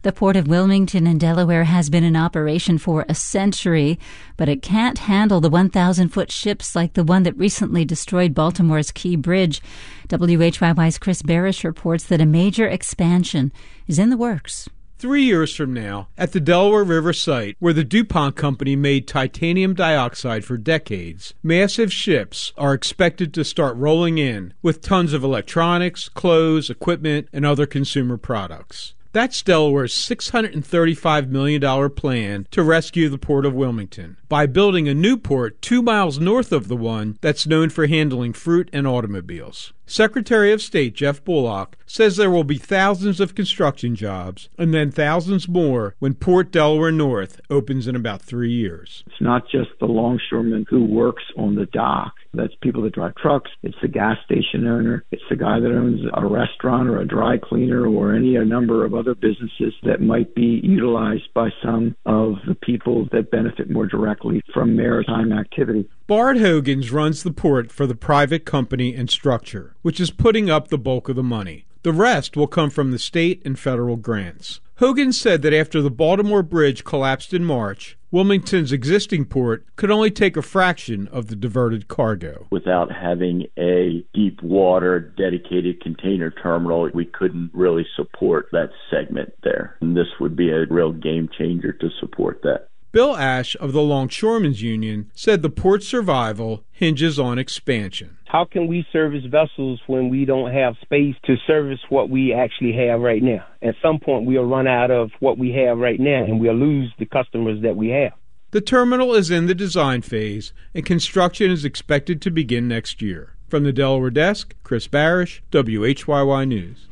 The Port of Wilmington in Delaware has been in operation for a century, but it can't handle the 1,000-foot ships like the one that recently destroyed Baltimore's Key Bridge. WHYY's Chris Barish reports that a major expansion is in the works. 3 years from now, at the Delaware River site, where the DuPont company made titanium dioxide for decades, massive ships are expected to start rolling in with tons of electronics, clothes, equipment, and other consumer products. That's Delaware's $635 million plan to rescue the Port of Wilmington by building a new port 2 miles north of the one that's known for handling fruit and automobiles. Secretary of State Jeff Bullock says there will be thousands of construction jobs and then thousands more when Port Delaware North opens in about 3 years. It's not just the longshoreman who works on the dock. That's people that drive trucks. It's the gas station owner. It's the guy that owns a restaurant or a dry cleaner or a number of other businesses that might be utilized by some of the people that benefit more directly from maritime activity. Bart Hogan's runs the port for the private company and structure, which is putting up the bulk of the money. The rest will come from the state and federal grants. Hogan said that after the Baltimore Bridge collapsed in March, Wilmington's existing port could only take a fraction of the diverted cargo. Without having a deep water dedicated container terminal, we couldn't really support that segment there. And this would be a real game changer to support that. Bill Ash of the Longshoremen's Union said the port's survival hinges on expansion. How can we service vessels when we don't have space to service what we actually have right now? At some point, we'll run out of what we have right now, and we'll lose the customers that we have. The terminal is in the design phase, and construction is expected to begin next year. From the Delaware desk, Chris Barish, WHYY News.